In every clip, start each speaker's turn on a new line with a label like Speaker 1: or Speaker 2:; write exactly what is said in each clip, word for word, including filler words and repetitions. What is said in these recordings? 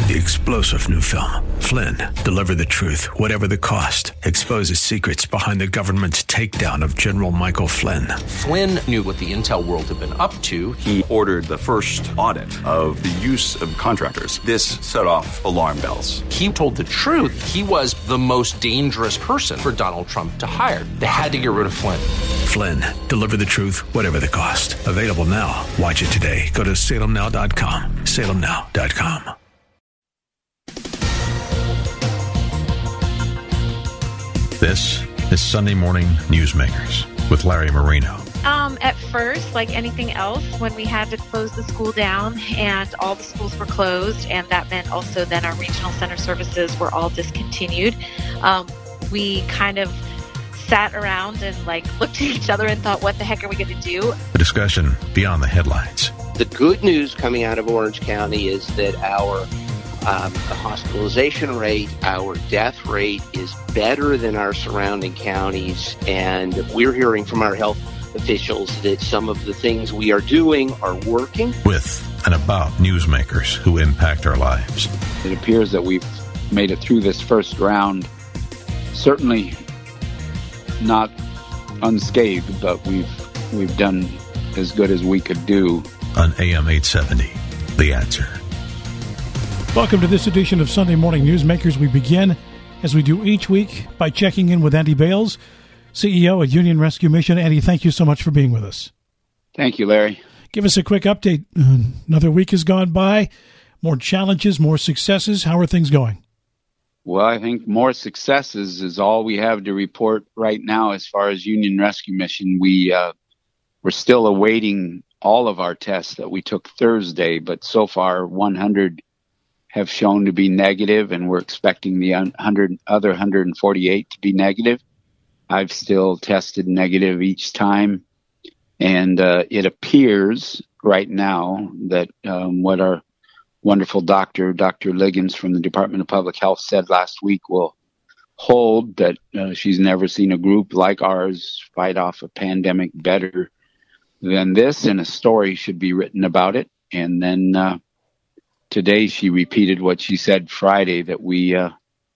Speaker 1: the explosive new film, Flynn, Deliver the Truth, Whatever the Cost, exposes secrets behind the government's takedown of General Michael Flynn.
Speaker 2: Flynn knew what the intel world had been up to.
Speaker 3: He ordered the first audit of the use of contractors. This set off alarm bells.
Speaker 2: He told the truth. He was the most dangerous person for Donald Trump to hire. They had to get rid of Flynn.
Speaker 1: Flynn, Deliver the Truth, Whatever the Cost. Available now. Watch it today. Go to salem now dot com. salem now dot com.
Speaker 4: This is Sunday Morning Newsmakers with Larry Marino.
Speaker 5: Um, at first, like anything else, when we had to close the school down and all the schools were closed, and that meant also then our regional center services were all discontinued, um, we kind of sat around and like looked at each other and thought, what the heck are we going to do?
Speaker 4: A discussion beyond the headlines.
Speaker 6: The good news coming out of Orange County is that our um, hospitalization rate, our death rate is better than our surrounding counties, and we're hearing from our health officials that some of the things we are doing are working.
Speaker 4: With and about newsmakers who impact our lives.
Speaker 7: It appears that we've made it through this first round, certainly not unscathed, but we've we've done as good as we could do.
Speaker 4: On A M eight seventy, The Answer.
Speaker 8: Welcome to this edition of Sunday Morning Newsmakers. We begin, as we do each week, by checking in with Andy Bales, C E O at Union Rescue Mission. Andy, thank you so much for being with us.
Speaker 7: Thank you, Larry. Give
Speaker 8: us a quick update. Another week has gone by. More challenges, more successes. How are things going?
Speaker 7: Well, I think more successes is all we have to report right now as far as Union Rescue Mission. We, uh, we're still awaiting all of our tests that we took Thursday, but so far one hundred have shown to be negative, and we're expecting the one hundred, other one hundred forty-eight to be negative. I've still tested negative each time, and uh, it appears right now that um, what our wonderful doctor, Doctor Liggins from the Department of Public Health said last week will hold, that uh, she's never seen a group like ours fight off a pandemic better than this, and a story should be written about it. And then uh, today she repeated what she said Friday, that we uh,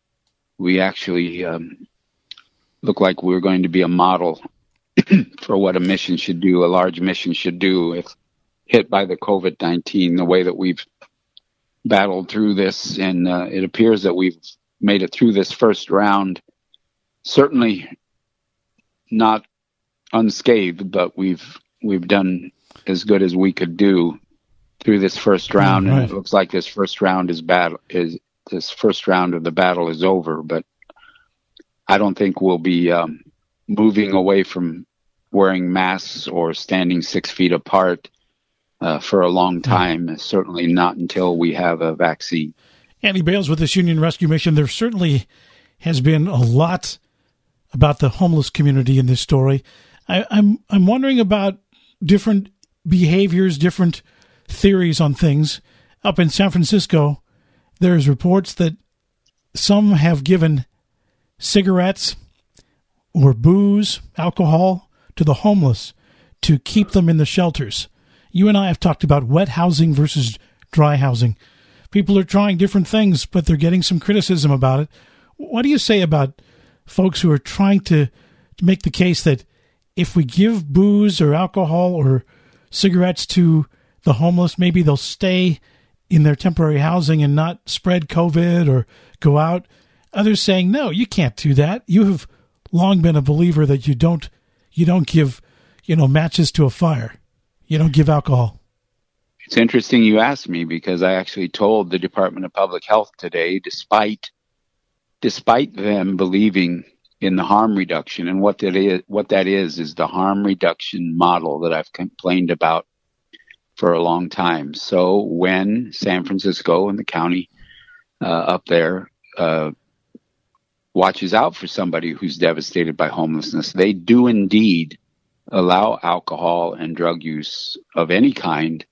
Speaker 7: we actually um, look like we're going to be a model for what a mission should do, a large mission should do if hit by the COVID nineteen, the way that we've battled through this. And uh, it appears that we've made it through this first round, certainly not unscathed, but we've we've done as good as we could do through this first round.
Speaker 8: Right.
Speaker 7: And it looks like this first round is battle is this first round of the battle is over, but I don't think we'll be um, moving away from wearing masks or standing six feet apart uh, for a long time. Mm. Certainly not until we have a vaccine.
Speaker 8: Andy Bales with this Union Rescue Mission. There certainly has been a lot about the homeless community in this story. I, I'm I'm wondering about different behaviors, different theories on things. Up in San Francisco, there's reports that some have given cigarettes or booze, alcohol to the homeless to keep them in the shelters. You and I have talked about wet housing versus dry housing. People are trying different things, but they're getting some criticism about it. What do you say about folks who are trying to, to make the case that if we give booze or alcohol or cigarettes to the homeless, maybe they'll stay in their temporary housing and not spread COVID or go out? Others saying, no, you can't do that. You have long been a believer that you don't you don't give, you know, matches to a fire. You don't give alcohol.
Speaker 7: It's interesting you asked me, because I actually told the Department of Public Health today, despite despite them believing in the harm reduction, and what that is, what that is, is the harm reduction model that I've complained about for a long time. So when San Francisco and the county uh, up there uh, watches out for somebody who's devastated by homelessness, they do indeed allow alcohol and drug use of any kind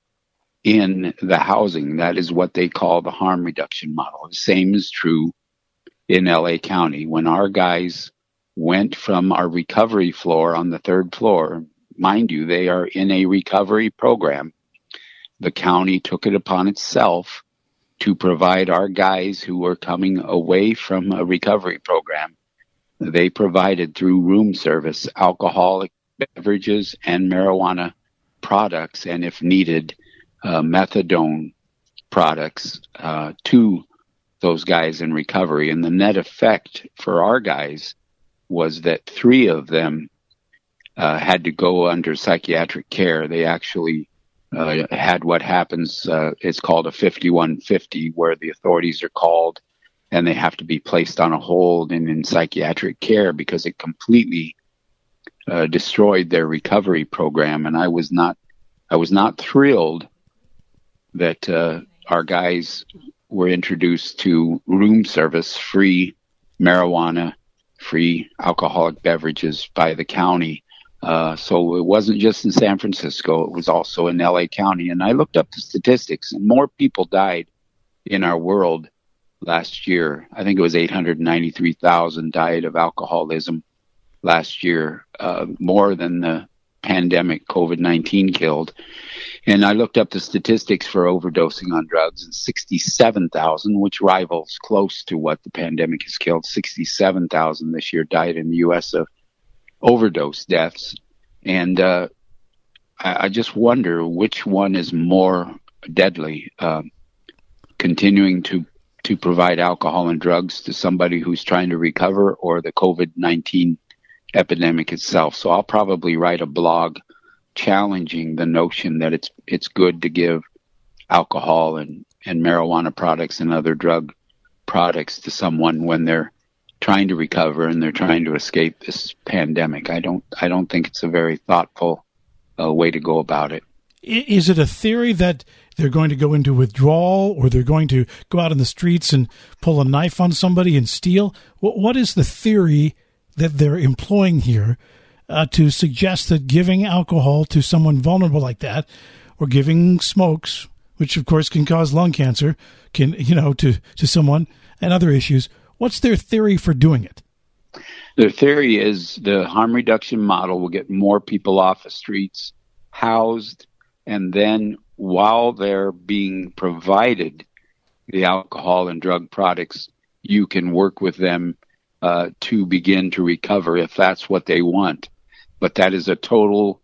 Speaker 7: in the housing. That is what they call the harm reduction model. The same is true in L A County. When our guys went from our recovery floor on the third floor, mind you, they are in a recovery program. The county took it upon itself to provide our guys who were coming away from a recovery program. They provided through room service alcoholic beverages and marijuana products, and if needed, uh, methadone products uh, to those guys in recovery. And the net effect for our guys was that three of them uh, had to go under psychiatric care. They actually uh, had what happens, uh, it's called a fifty-one fifty, where the authorities are called and they have to be placed on a hold and in psychiatric care because it completely uh, destroyed their recovery program. And I was not, I was not thrilled that uh, our guys were introduced to room service, free marijuana, free alcoholic beverages by the county. Uh, so it wasn't just in San Francisco, it was also in L A County. And I looked up the statistics, and more people died in our world last year. I think it was eight hundred ninety-three thousand died of alcoholism last year, uh, more than the pandemic COVID nineteen killed. And I looked up the statistics for overdosing on drugs, and sixty-seven thousand, which rivals close to what the pandemic has killed, sixty-seven thousand this year died in the U S of overdose deaths. And uh, I, I just wonder which one is more deadly, uh, continuing to, to provide alcohol and drugs to somebody who's trying to recover, or the COVID nineteen epidemic itself. So I'll probably write a blog challenging the notion that it's it's good to give alcohol and, and marijuana products and other drug products to someone when they're trying to recover and they're trying to escape this pandemic. I don't I don't think it's a very thoughtful uh, way to go about it.
Speaker 8: Is it a theory that they're going to go into withdrawal, or they're going to go out in the streets and pull a knife on somebody and steal? What is the theory that they're employing here uh, to suggest that giving alcohol to someone vulnerable like that, or giving smokes, which of course can cause lung cancer, can, you know, to, to someone, and other issues, what's their theory for doing it?
Speaker 7: Their theory is the harm reduction model will get more people off the streets, housed, and then while they're being provided the alcohol and drug products, you can work with them uh, to begin to recover if that's what they want. But that is a total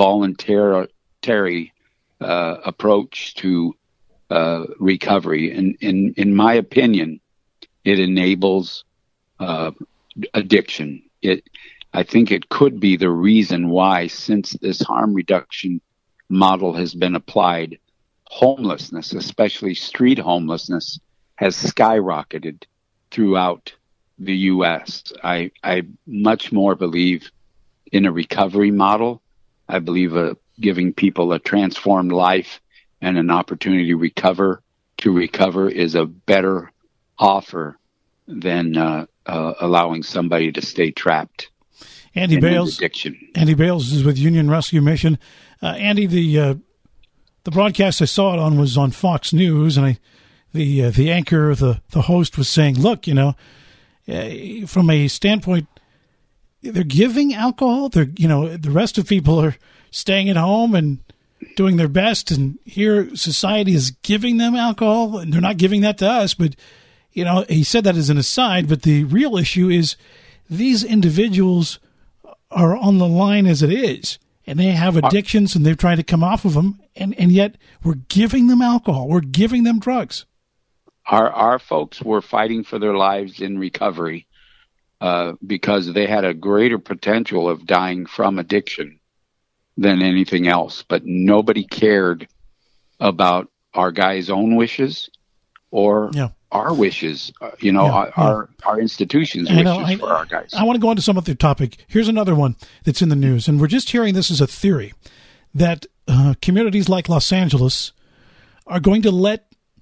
Speaker 7: voluntary uh, approach to uh, recovery. And in, in my opinion, it enables uh, addiction. It, I think it could be the reason why, since this harm reduction model has been applied, homelessness, especially street homelessness, has skyrocketed throughout the U S. I, I much more believe in a recovery model. I believe uh, giving people a transformed life and an opportunity to recover, to recover is a better offer than uh, uh, allowing somebody to stay trapped.
Speaker 8: Andy Bales. Andy Bales is with Union Rescue Mission. Uh, Andy, the uh, the broadcast I saw it on was on Fox News, and I, the uh, the anchor, the the host was saying, "Look, you know, uh, from a standpoint, they're giving alcohol. They're, you know, the rest of people are staying at home and doing their best, and here society is giving them alcohol, and they're not giving that to us." But you know, he said that as an aside. But the real issue is these individuals are on the line as it is, and they have addictions, and they're trying to come off of them, and, and yet we're giving them alcohol, we're giving them drugs.
Speaker 7: Our our folks were fighting for their lives in recovery uh, because they had a greater potential of dying from addiction than anything else, but nobody cared about our guys' own wishes or yeah. our wishes, uh, you know, yeah, our, yeah. our our institution's wishes know, I, for our guys.
Speaker 8: I want to go on to some other topic. Here's another one that's in the news, and we're just hearing this as a theory, that uh, communities like Los Angeles are going to let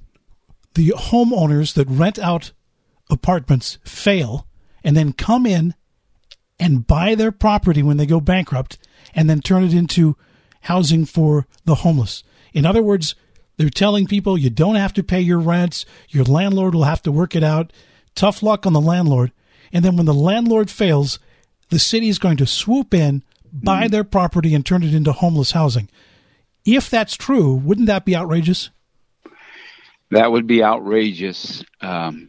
Speaker 8: the homeowners that rent out apartments fail and then come in and buy their property when they go bankrupt and then turn it into housing for the homeless. In other words, they're telling people you don't have to pay your rents. Your landlord will have to work it out. Tough luck on the landlord. And then when the landlord fails, the city is going to swoop in, buy mm-hmm. their property, and turn it into homeless housing. If that's true, wouldn't that be outrageous?
Speaker 7: That would be outrageous. Um,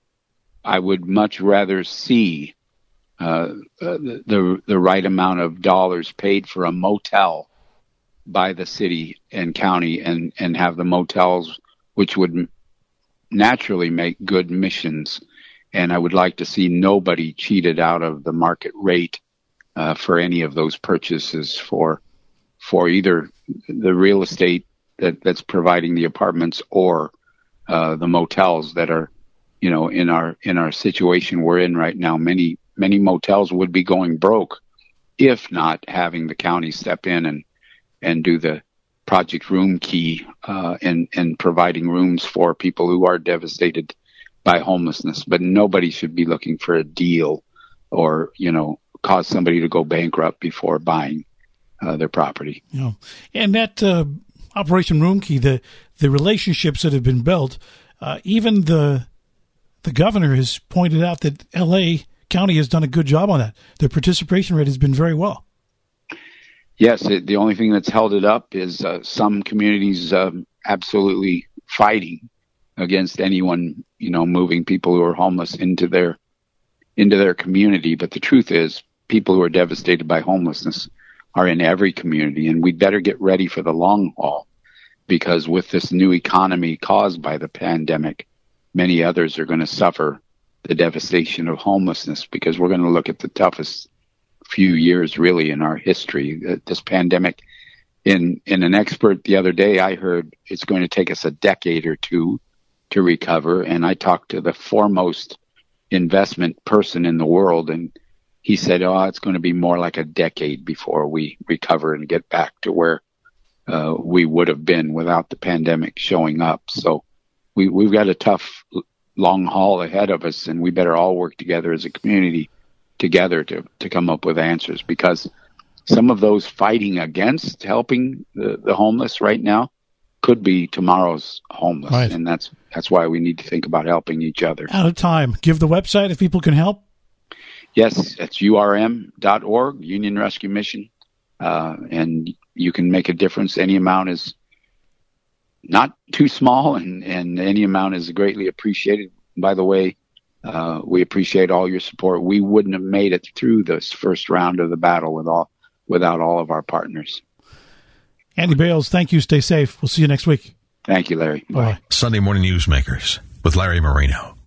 Speaker 7: I would much rather see uh, the, the the right amount of dollars paid for a motel by the city and county, and, and have the motels, which would naturally make good missions. And I would like to see nobody cheated out of the market rate uh, for any of those purchases for for either the real estate that, that's providing the apartments or uh, the motels that are, you know, in our in our situation we're in right now. Many many motels would be going broke if not having the county step in and and do the Project Room Key uh, and and providing rooms for people who are devastated by homelessness. But nobody should be looking for a deal or, you know, cause somebody to go bankrupt before buying uh, their property.
Speaker 8: Yeah. And that uh, Operation Room Key, the the relationships that have been built, uh, even the the governor has pointed out that L A County has done a good job on that. Their participation rate has been very well.
Speaker 7: Yes, it, the only thing that's held it up is uh, some communities um, absolutely fighting against anyone, you know, moving people who are homeless into their into their community. But the truth is, people who are devastated by homelessness are in every community, and we'd better get ready for the long haul, because with this new economy caused by the pandemic, many others are going to suffer the devastation of homelessness, because we're going to look at the toughest few years really in our history. This pandemic, in in an expert the other day, I heard it's going to take us a decade or two to recover. And I talked to the foremost investment person in the world, and he said, oh, it's going to be more like a decade before we recover and get back to where uh, we would have been without the pandemic showing up. So we, we've got a tough long haul ahead of us, and we better all work together as a community together to, to come up with answers, because some of those fighting against helping the, the homeless right now could be tomorrow's homeless. Right. And that's that's why we need to think about helping each other.
Speaker 8: Out of time. Give the website if people can help.
Speaker 7: Yes, it's U R M dot org, Union Rescue Mission. Uh, and you can make a difference. Any amount is not too small, and, and any amount is greatly appreciated. By the way, uh, we appreciate all your support. We wouldn't have made it through this first round of the battle with all, without all of our partners.
Speaker 8: Andy Bales, thank you. Stay safe. We'll see you next week.
Speaker 7: Thank you, Larry.
Speaker 8: Bye.
Speaker 4: Sunday Morning Newsmakers with Larry Marino.